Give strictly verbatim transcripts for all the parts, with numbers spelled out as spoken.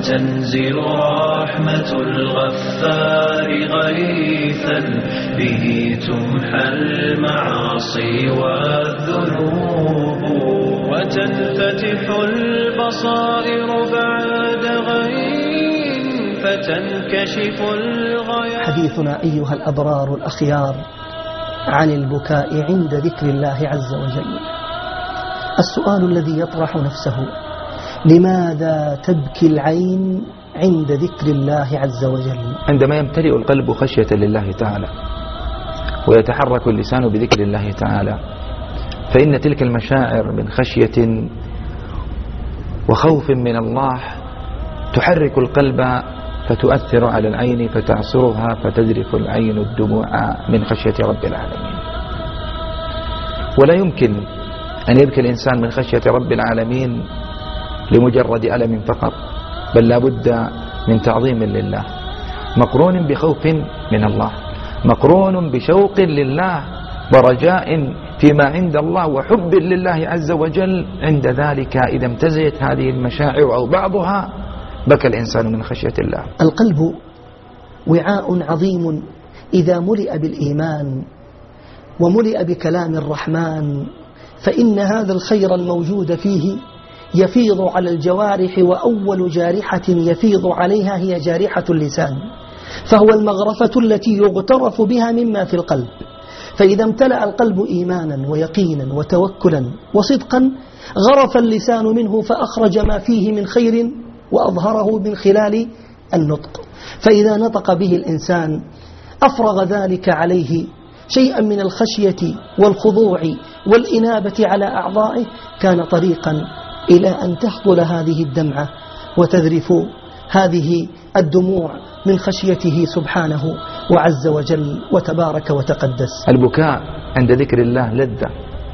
وتنزل رحمة الغفار غيثا به تمحى المعاصي والذنوب وتنفتح البصائر بعد غين فتنكشف الغياث. حديثنا أيها الأبرار الأخيار عن البكاء عند ذكر الله عز وجل. السؤال الذي يطرح نفسه: لماذا تبكي العين عند ذكر الله عز وجل؟ عندما يمتلئ القلب خشية لله تعالى ويتحرك اللسان بذكر الله تعالى، فإن تلك المشاعر من خشية وخوف من الله تحرك القلب فتؤثر على العين فتعصرها فتذرف العين الدموع من خشية رب العالمين. ولا يمكن أن يبكي الإنسان من خشية رب العالمين لمجرد ألم فقط، بل لا بد من تعظيم لله مقرون بخوف من الله، مقرون بشوق لله ورجاء فيما عند الله وحب لله عز وجل. عند ذلك إذا امتزجت هذه المشاعر أو بعضها بكى الإنسان من خشية الله. القلب وعاء عظيم إذا ملئ بالإيمان وملئ بكلام الرحمن، فإن هذا الخير الموجود فيه يفيض على الجوارح، وأول جارحة يفيض عليها هي جارحة اللسان، فهو المغرفة التي يغترف بها مما في القلب. فإذا امتلأ القلب إيمانا ويقينا وتوكلا وصدقا غرف اللسان منه فأخرج ما فيه من خير وأظهره من خلال النطق. فإذا نطق به الإنسان أفرغ ذلك عليه شيئا من الخشية والخضوع والإنابة على أعضائه، كان طريقا إلى أن تهطل هذه الدمعة وتذرف هذه الدموع من خشيته سبحانه وعز وجل وتبارك وتقدس. البكاء عند ذكر الله لذة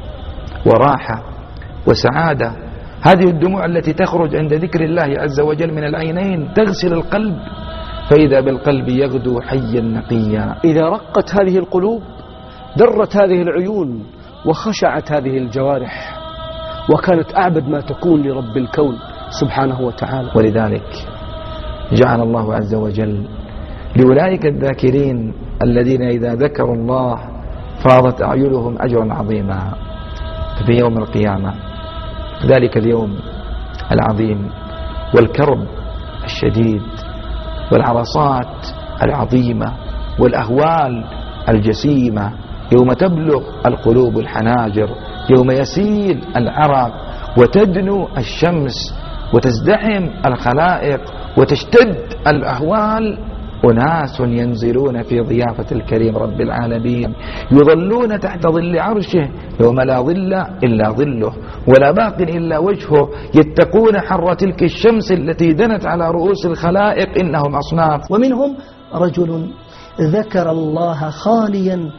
وراحة وسعادة. هذه الدموع التي تخرج عند ذكر الله عز وجل من العينين تغسل القلب، فإذا بالقلب يغدو حيا نقيا. إذا رقت هذه القلوب درت هذه العيون وخشعت هذه الجوارح، وكانت أعبد ما تكون لرب الكون سبحانه وتعالى. ولذلك جعل الله عز وجل لأولئك الذاكرين الذين إذا ذكروا الله فاضت أعينهم أجرا عظيما. ففي يوم القيامة، ذلك اليوم العظيم والكرب الشديد والعرصات العظيمة والأهوال الجسيمة، يوم تبلغ القلوب الحناجر، يوم يسيل العرق وتدنو الشمس وتزدحم الخلائق وتشتد الأهوال، أناس ينزلون في ضيافة الكريم رب العالمين يظلون تحت ظل عرشه يوم لا ظل إلا ظله ولا باق إلا وجهه، يتقون حر تلك الشمس التي دنت على رؤوس الخلائق، إنهم أصناف. ومنهم رجل ذكر الله خاليا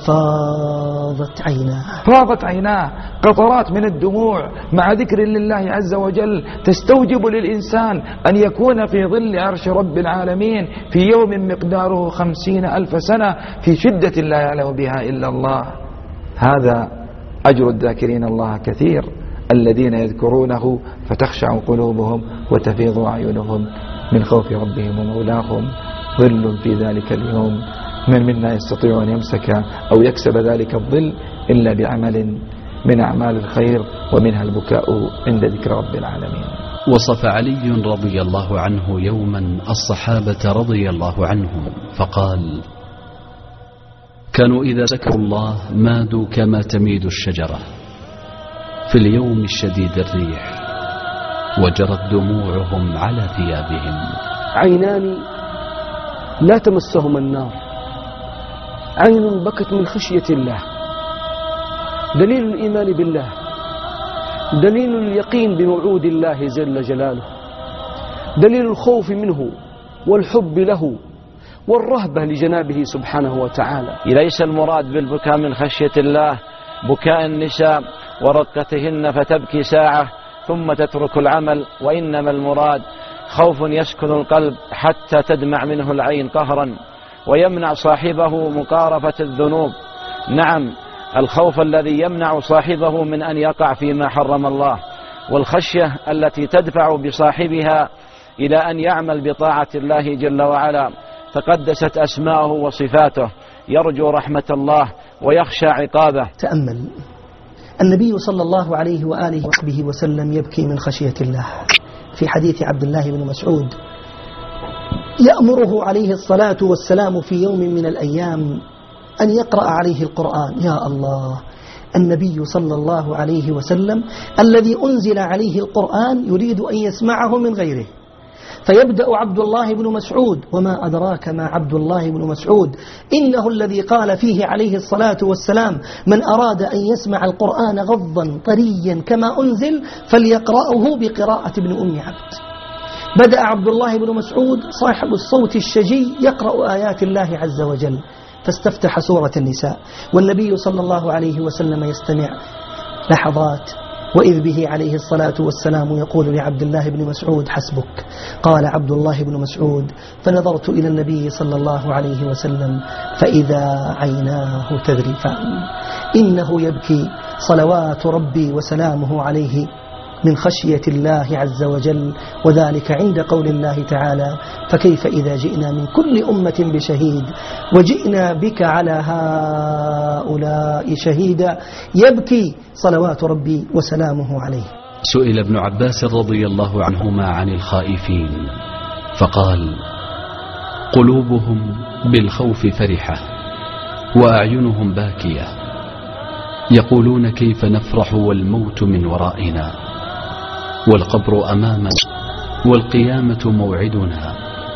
ففاضت عيناه فاضت عيناه قطرات من الدموع مع ذكر لله عز وجل تستوجب للإنسان أن يكون في ظل عرش رب العالمين في يوم مقداره خمسين ألف سنة في شدة لا يعلم بها إلا الله. هذا أجر الذاكرين الله كثير، الذين يذكرونه فتخشع قلوبهم وتفيض أعينهم من خوف ربهم ومولاهم. ظل في ذلك اليوم من منا يستطيع أن يمسك أو يكسب ذلك الظل إلا بعمل من أعمال الخير، ومنها البكاء عند ذكر رب العالمين. وصف علي رضي الله عنه يوما الصحابة رضي الله عنهم فقال: كانوا إذا ذكروا الله مادوا كما تميد الشجرة في اليوم الشديد الريح، وجرت دموعهم على ثيابهم. عينان لا تمسهما النار، عين بكت من خشية الله، دليل الإيمان بالله، دليل اليقين بموعود الله جل جلاله، دليل الخوف منه والحب له والرهبة لجنابه سبحانه وتعالى. ليس المراد بالبكاء من خشية الله بكاء النساء ورقتهن فتبكي ساعة ثم تترك العمل، وإنما المراد خوف يسكن القلب حتى تدمع منه العين قهرا ويمنع صاحبه مقارفة الذنوب. نعم، الخوف الذي يمنع صاحبه من أن يقع فيما حرم الله، والخشية التي تدفع بصاحبها إلى أن يعمل بطاعة الله جل وعلا. تقدست أسماؤه وصفاته، يرجو رحمة الله ويخشى عقابه. تأمل النبي صلى الله عليه وآله وصحبه وسلم يبكي من خشية الله. في حديث عبد الله بن مسعود يأمره عليه الصلاة والسلام في يوم من الأيام أن يقرأ عليه القرآن. يا الله، النبي صلى الله عليه وسلم الذي أنزل عليه القرآن يريد أن يسمعه من غيره، فيبدأ عبد الله بن مسعود: وما أدراك ما عبد الله بن مسعود، إنه الذي قال فيه عليه الصلاة والسلام: من أراد أن يسمع القرآن غضا طريا كما أنزل فليقرأه بقراءة ابن أم عبد. بدأ عبد الله بن مسعود صاحب الصوت الشجي يقرأ آيات الله عز وجل، فاستفتح سورة النساء والنبي صلى الله عليه وسلم يستمع لحظات، وإذ به عليه الصلاة والسلام يقول لعبد الله بن مسعود: حسبك. قال عبد الله بن مسعود: فنظرت إلى النبي صلى الله عليه وسلم فإذا عيناه تذرفان، إنه يبكي صلوات ربي وسلامه عليه من خشية الله عز وجل، وذلك عند قول الله تعالى: فكيف إذا جئنا من كل أمة بشهيد وجئنا بك على هؤلاء شهيدا. يبكي صلوات ربي وسلامه عليه. سئل ابن عباس رضي الله عنهما عن الخائفين فقال: قلوبهم بالخوف فرحة وأعينهم باكية، يقولون كيف نفرح والموت من ورائنا والقبر أمامنا والقيامة موعدنا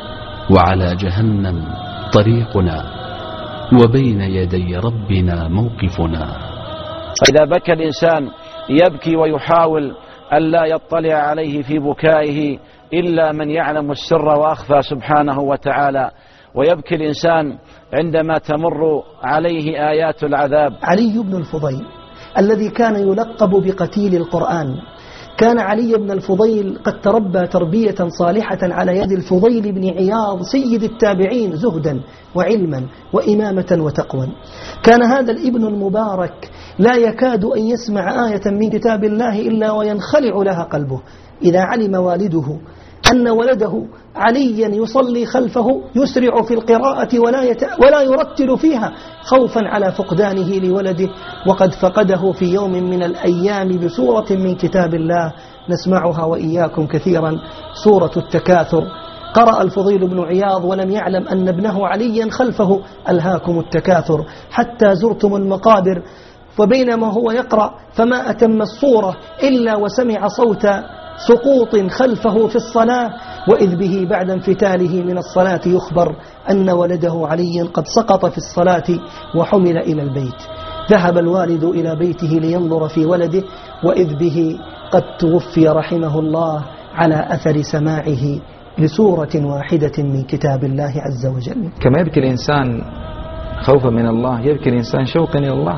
وعلى جهنم طريقنا وبين يدي ربنا موقفنا. إذا بكى الإنسان يبكي ويحاول ألا يطلع عليه في بكائه إلا من يعلم السر وأخفى سبحانه وتعالى، ويبكي الإنسان عندما تمر عليه آيات العذاب. علي بن الفضيل الذي كان يلقب بقتيل القرآن، كان علي بن الفضيل قد تربى تربية صالحة على يد الفضيل بن عياض سيد التابعين زهدا وعلما وإمامة وتقوى. كان هذا الابن المبارك لا يكاد أن يسمع آية من كتاب الله إلا وينخلع لها قلبه. إذا علم والده أن ولده عليا يصلي خلفه يسرع في القراءة ولا, يت... ولا يرتل فيها خوفا على فقدانه لولده، وقد فقده في يوم من الأيام بسورة من كتاب الله نسمعها وإياكم كثيرا، سورة التكاثر. قرأ الفضيل بن عياض ولم يعلم أن ابنه عليا خلفه: ألهاكم التكاثر حتى زرتم المقابر. وبينما هو يقرأ فما أتم الصورة إلا وسمع صوت سقوط خلفه في الصلاة، وإذ به بعد انفتاله من الصلاة يخبر أن ولده علي قد سقط في الصلاة وحمل إلى البيت. ذهب الوالد إلى بيته لينظر في ولده، وإذ به قد توفي رحمه الله على أثر سماعه لسورة واحدة من كتاب الله عز وجل. كما يبكي الإنسان خوفا من الله يبكي الإنسان شوقا إلى الله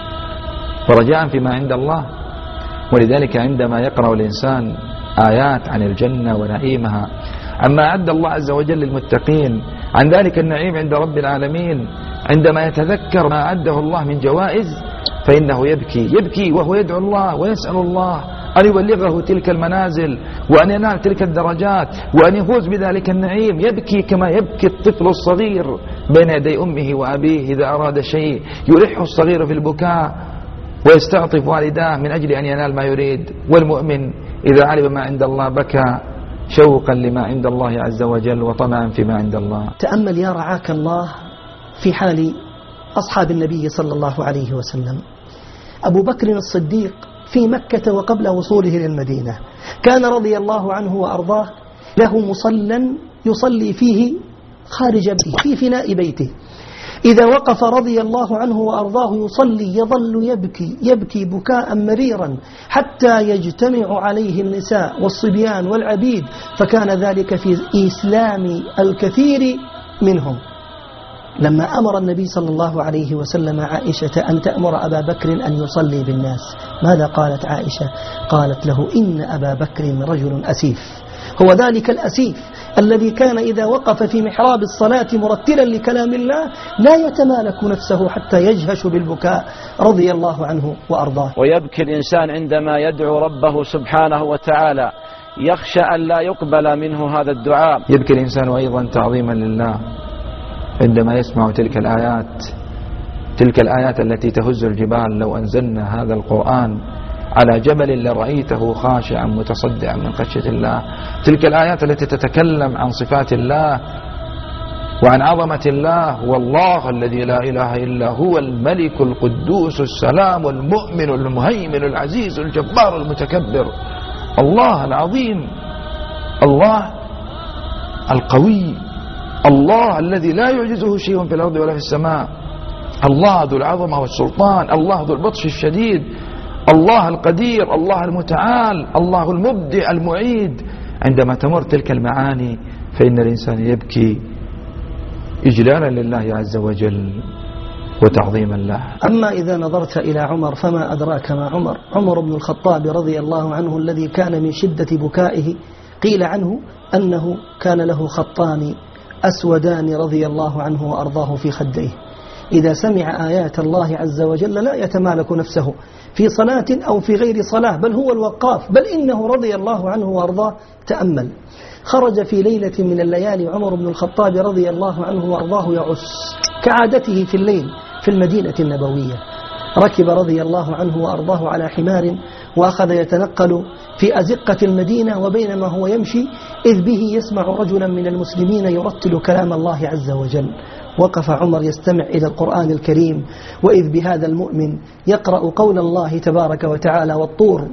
ورجاء فيما عند الله. ولذلك عندما يقرأ الإنسان آيات عن الجنة ونعيمها، عما أعد الله عز وجل للمتقين، عن ذلك النعيم عند رب العالمين، عندما يتذكر ما أعده الله من جوائز فإنه يبكي يبكي وهو يدعو الله ويسأل الله أن يبلغه تلك المنازل وأن ينال تلك الدرجات وأن يفوز بذلك النعيم. يبكي كما يبكي الطفل الصغير بين يدي أمه وأبيه إذا أراد شيء، يلح الصغير في البكاء ويستعطف والداه من أجل أن ينال ما يريد. والمؤمن إذا علم ما عند الله بكى شوقا لما عند الله عز وجل وطمعا فيما عند الله. تأمل يا رعاك الله في حال أصحاب النبي صلى الله عليه وسلم. أبو بكر الصديق في مكة وقبل وصوله للمدينة كان رضي الله عنه وأرضاه له مصلى يصلي فيه خارج بيته في فناء بيته. إذا وقف رضي الله عنه وأرضاه يصلي يظل يبكي يبكي بكاء مريرا حتى يجتمع عليه النساء والصبيان والعبيد، فكان ذلك في إسلام الكثير منهم. لما أمر النبي صلى الله عليه وسلم عائشة أن تأمر أبا بكر أن يصلي بالناس، ماذا قالت عائشة؟ قالت له: إن أبا بكر رجل أسيف. هو ذلك الأسيف الذي كان إذا وقف في محراب الصلاة مرتلا لكلام الله لا يتمالك نفسه حتى يجهش بالبكاء رضي الله عنه وأرضاه. ويبكي الإنسان عندما يدعو ربه سبحانه وتعالى، يخشى أن لا يقبل منه هذا الدعاء. يبكي الإنسان أيضا تعظيما لله عندما يسمع تلك الآيات، تلك الآيات التي تهز الجبال. لو أنزلنا هذا القرآن على جبل لرأيته خاشعا متصدعا من خشية الله. تلك الآيات التي تتكلم عن صفات الله وعن عظمة الله. والله الذي لا إله إلا هو الملك القدوس السلام المؤمن المهيمن العزيز الجبار المتكبر. الله العظيم، الله القوي، الله الذي لا يعجزه شيء في الأرض ولا في السماء، الله ذو العظمة والسلطان، الله ذو البطش الشديد، الله القدير، الله المتعال، الله المبدع المعيد. عندما تمر تلك المعاني فإن الإنسان يبكي إجلالا لله عز وجل وتعظيما له. أما إذا نظرت إلى عمر فما أدراك ما عمر. عمر بن الخطاب رضي الله عنه الذي كان من شدة بكائه قيل عنه أنه كان له خطان أسودان رضي الله عنه وأرضاه في خديه. إذا سمع آيات الله عز وجل لا يتمالك نفسه في صلاة أو في غير صلاة، بل هو الوقاف، بل إنه رضي الله عنه وأرضاه تأمل. خرج في ليلة من الليالي عمر بن الخطاب رضي الله عنه وأرضاه يعس كعادته في الليل في المدينة النبوية. ركب رضي الله عنه وأرضاه على حمار وأخذ يتنقل في أزقة المدينة، وبينما هو يمشي إذ به يسمع رجلا من المسلمين يرتل كلام الله عز وجل. وقف عمر يستمع إلى القرآن الكريم، وإذ بهذا المؤمن يقرأ قول الله تبارك وتعالى: والطور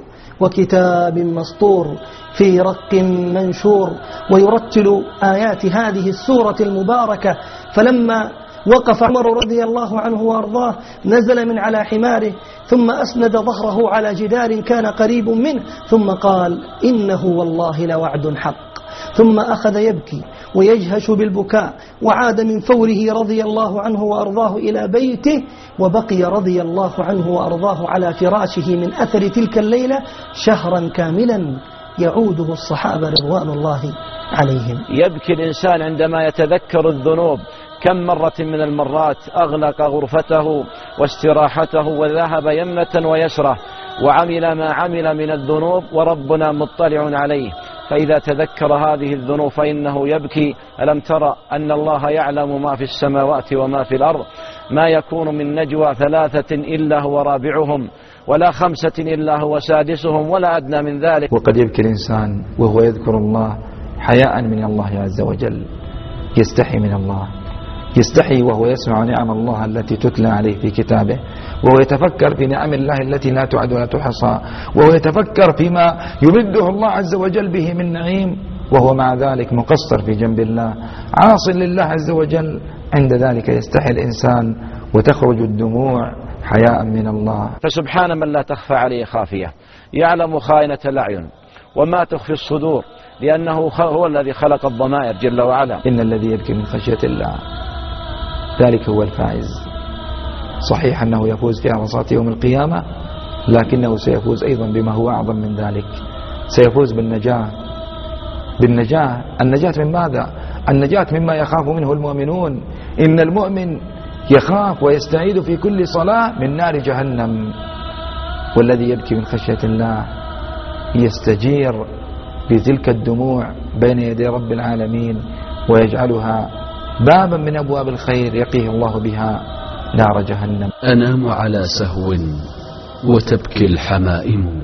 وكتاب مسطور في رق منشور، ويرتل آيات هذه السورة المباركة. فلما وقف عمر رضي الله عنه وأرضاه نزل من على حماره ثم أسند ظهره على جدار كان قريب منه ثم قال: إنه والله لوعد حق. ثم أخذ يبكي ويجهش بالبكاء، وعاد من فوره رضي الله عنه وأرضاه إلى بيته، وبقي رضي الله عنه وأرضاه على فراشه من أثر تلك الليلة شهرا كاملا يعوده الصحابة رضوان الله عليهم. يبكي الإنسان عندما يتذكر الذنوب. كم مرة من المرات أغلق غرفته واستراحته وذهب يمنة ويسرة وعمل ما عمل من الذنوب وربنا مطلع عليه، فإذا تذكر هذه الذنوب فإنه يبكي. ألم ترى أن الله يعلم ما في السماوات وما في الأرض؟ ما يكون من نجوى ثلاثة إلا هو رابعهم، ولا خمسة إلا هو سادسهم، ولا أدنى من ذلك. وقد يبكي الإنسان وهو يذكر الله حياء من الله عز وجل، يستحي من الله، يستحي وهو يسمع نعم الله التي تتلى عليه في كتابه، وهو يتفكر في نعم الله التي لا تعد ولا تحصى، وهو يتفكر فيما يمده الله عز وجل به من نعيم، وهو مع ذلك مقصر في جنب الله عاص لله عز وجل. عند ذلك يستحي الإنسان وتخرج الدموع حياء من الله. فسبحان من لا تخفى عليه خافية، يعلم خائنة الأعين وما تخفي الصدور، لأنه هو الذي خلق الضمائر جل وعلا. إن الذي يبكي من خشية الله ذلك هو الفائز. صحيح أنه يفوز في عرصات يوم القيامة، لكنه سيفوز أيضا بما هو أعظم من ذلك، سيفوز بالنجاة. بالنجاة. النجاة من ماذا؟ النجاة مما يخاف منه المؤمنون. إن المؤمن يخاف ويستعيد في كل صلاة من نار جهنم، والذي يبكي من خشية الله يستجير بتلك الدموع بين يدي رب العالمين، ويجعلها بابا من أبواب الخير يقيه الله بها نار جهنم. أنام على سهو وتبكي الحمائم،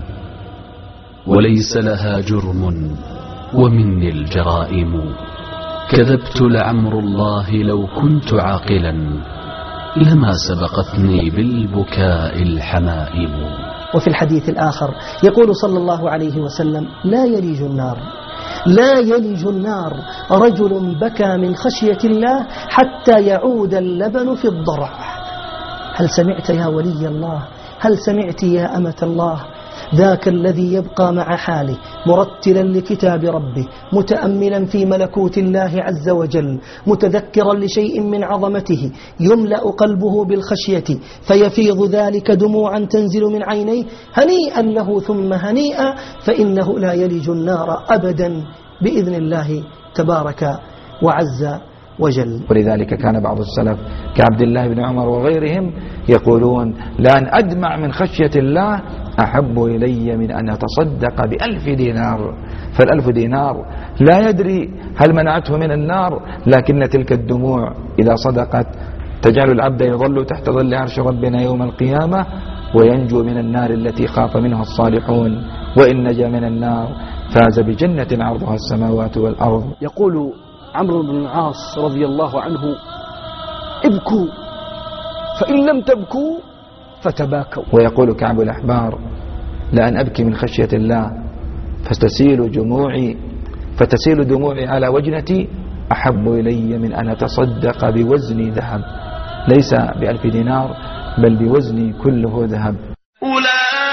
وليس لها جرم ومني الجرائم. كذبت لعمر الله لو كنت عاقلا، لما سبقتني بالبكاء الحمائم. وفي الحديث الآخر يقول صلى الله عليه وسلم: لا يلج النار لا يلج النار رجل بكى من خشية الله حتى يعود اللبن في الضرع. هل سمعت يا ولي الله؟ هل سمعت يا أمة الله؟ ذاك الذي يبقى مع حاله مرتلا لكتاب ربه، متأملا في ملكوت الله عز وجل، متذكرا لشيء من عظمته، يملأ قلبه بالخشية فيفيض ذلك دموعا تنزل من عينيه. هنيئا له ثم هنيئا، فإنه لا يلج النار أبدا بإذن الله تبارك وعز وجل. ولذلك كان بعض السلف كعبد الله بن عمر وغيرهم يقولون: لأن أدمع من خشية الله أحب إلي من أن أتصدق بألف دينار. فالألف دينار لا يدري هل منعته من النار، لكن تلك الدموع إذا صدقت تجعل العبد يظل تحت ظل عرش ربنا يوم القيامة وينجو من النار التي خاف منها الصالحون، وإن نجا من النار فاز بجنة عرضها السماوات والأرض. يقول عمرو بن العاص رضي الله عنه: ابكوا فإن لم تبكوا فتباكوا. ويقول كعب الأحبار: لأن أبكي من خشية الله فتسيل دموعي فتسيل دموعي على وجنتي أحب إلي من أن أتصدق بوزني ذهب، ليس بألف دينار بل بوزني كله ذهب. أولئك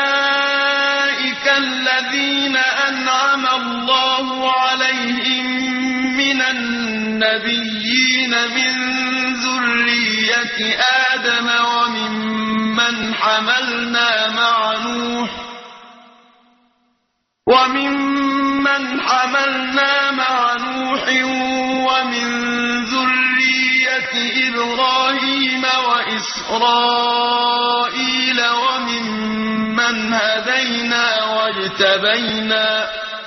الذين أنعم الله عليهم من النبيين من ذرية آدم وممن حملنا مع نوح وممن حملنا مع نوح ومن ذرية إبراهيم وإسرائيل وممن هدينا واجتبينا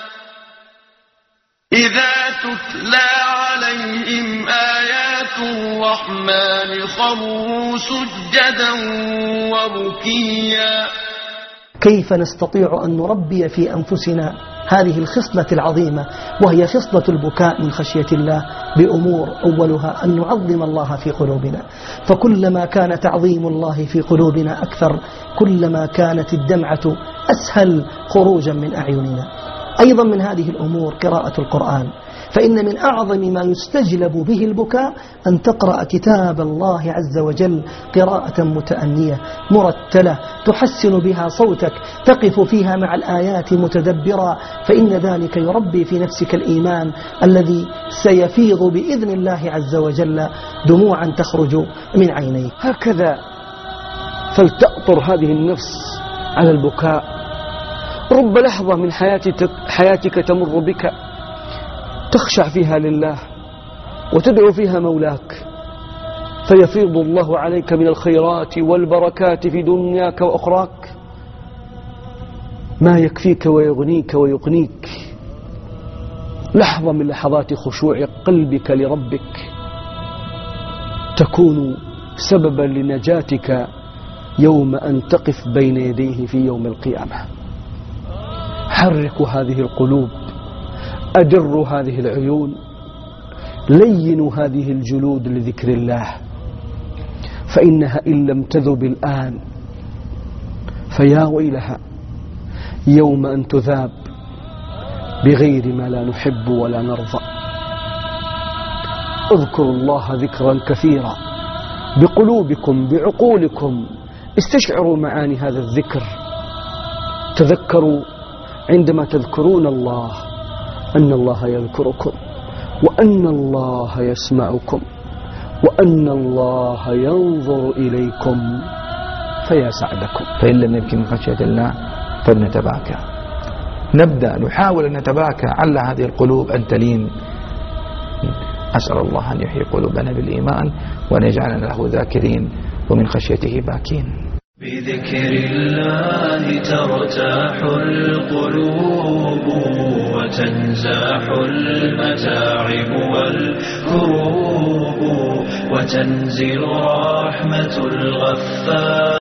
إذا تتلى عليهم آيات الرحمن خروا سجدا وبكيا. كيف نستطيع أن نربي في أنفسنا هذه الخصلة العظيمة وهي خصلة البكاء من خشية الله؟ بأمور أولها أن نعظم الله في قلوبنا، فكلما كان تعظيم الله في قلوبنا أكثر كلما كانت الدمعة أسهل خروجا من أعيننا. أيضا من هذه الأمور قراءة القرآن، فإن من أعظم ما يستجلب به البكاء أن تقرأ كتاب الله عز وجل قراءة متأنية مرتلة تحسن بها صوتك، تقف فيها مع الآيات متدبرا، فإن ذلك يربي في نفسك الإيمان الذي سيفيض بإذن الله عز وجل دموعا تخرج من عينيك. هكذا فلتأطر هذه النفس على البكاء. رب لحظة من حياتك, حياتك تمر بك تخشع فيها لله وتدعو فيها مولاك، فيفيض الله عليك من الخيرات والبركات في دنياك وأخراك ما يكفيك ويغنيك ويقنيك. لحظة من لحظات خشوع قلبك لربك تكون سببا لنجاتك يوم أن تقف بين يديه في يوم القيامة. حركوا هذه القلوب، أدروا هذه العيون، لينوا هذه الجلود لذكر الله، فإنها إن لم تذب الآن فيا ويلها يوم أن تذاب بغير ما لا نحب ولا نرضى. اذكروا الله ذكرا كثيرا بقلوبكم بعقولكم، استشعروا معاني هذا الذكر، تذكروا عندما تذكرون الله أن الله يذكركم، وأن الله يسمعكم، وأن الله ينظر إليكم فيسعدكم. فإن لم نبكي من خشية الله فلنتباكى، نبدأ نحاول أن نتباكى على هذه القلوب أن تلين. أسأل الله أن يحيي قلوبنا بالإيمان وأن يجعلنا له ذاكرين ومن خشيته باكين. بذكر الله ترتاح القلوب وتنزاح المتاعب والكروب وتنزل رحمة الغفار.